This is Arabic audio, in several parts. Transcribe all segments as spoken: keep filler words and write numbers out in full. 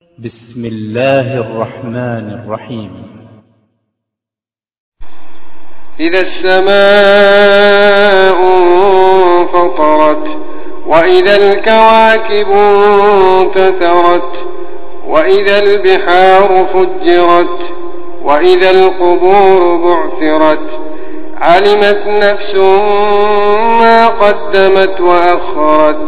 بسم الله الرحمن الرحيم. إذا السماء انفطرت وإذا الكواكب انتثرت وإذا البحار فجرت وإذا القبور بعثرت علمت نفس ما قدمت وأخرت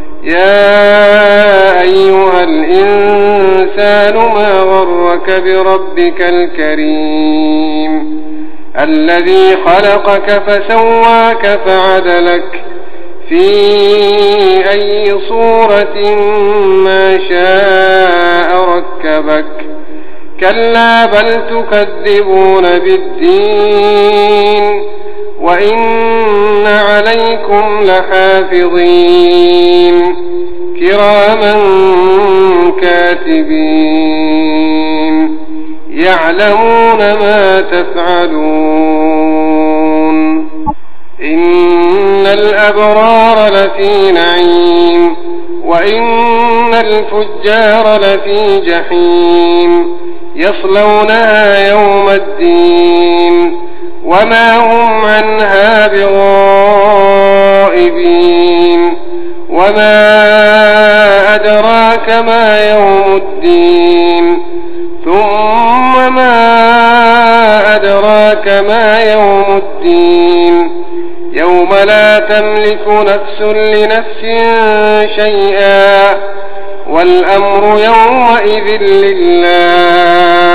يا أيها الإنسان ما غرك بربك الكريم الذي خلقك فسواك فعدلك في أي صورة ما شاء ركبك كلا بل تكذبون بالدين وإن عليكم لحافظين كراما كاتبين يعلمون ما تفعلون إن الأبرار لفي نعيم وإن الفجار لفي جحيم يصلونها يوم الدين وما هم عنها بغائبين وما أدراك ما يوم الدين ثم ما أدراك ما يوم الدين يوم لا تملك نفس لنفس شيئا والأمر يومئذ لله